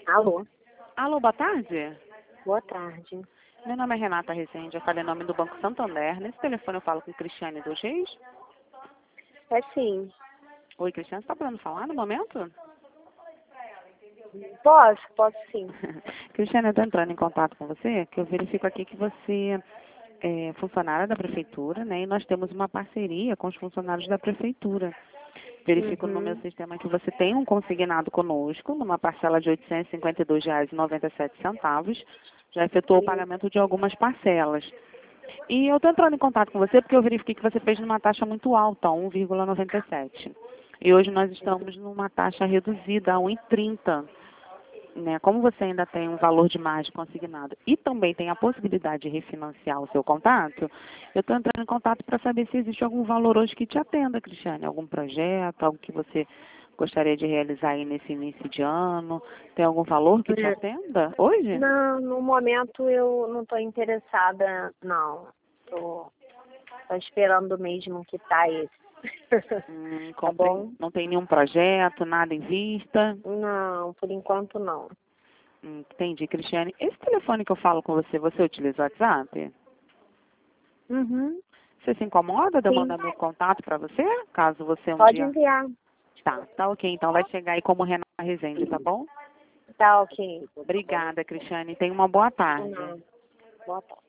Alô, Alô, boa tarde. boa tarde. Meu nome é Renata Rezende, eu falo em nome do Banco Santander. Nesse telefone eu falo com Cristiane dos Reis. É sim. Oi, Cristiane, você está podendo falar no momento? Posso sim. Cristiane, eu estou entrando em contato com você, que eu verifico aqui que você é funcionária da Prefeitura, né? E nós temos uma parceria com os funcionários da Prefeitura. Verifico no meu sistema que você tem um consignado conosco, numa parcela de R$ 852,97. Já efetuou o pagamento de algumas parcelas. E eu estou entrando em contato com você porque eu verifiquei que você fez numa taxa muito alta, 1,97. E hoje nós estamos numa taxa reduzida, a 1,30. Né? Como você ainda tem um valor de margem consignado e também tem a possibilidade de refinanciar o seu contrato, eu estou entrando em contato para saber se existe algum valor hoje que te atenda, Cristiane. Algum projeto, algo que você gostaria de realizar aí nesse início de ano. Tem algum valor que te atenda hoje? Não, no momento eu não estou interessada, não. Tô esperando mesmo que tá esse. Tá bom? Não tem nenhum projeto, nada em vista? Não, por enquanto não. Entendi, Cristiane. Esse telefone que eu falo com você, você utiliza o WhatsApp? Uhum. Você se incomoda de eu Sim, mandar meu contato para você? Caso você um pode dia... enviar. Tá ok. Então vai chegar aí como Renata Rezende, tá bom? Tá ok. Obrigada, Cristiane. Tenha uma boa tarde. Não. Boa tarde.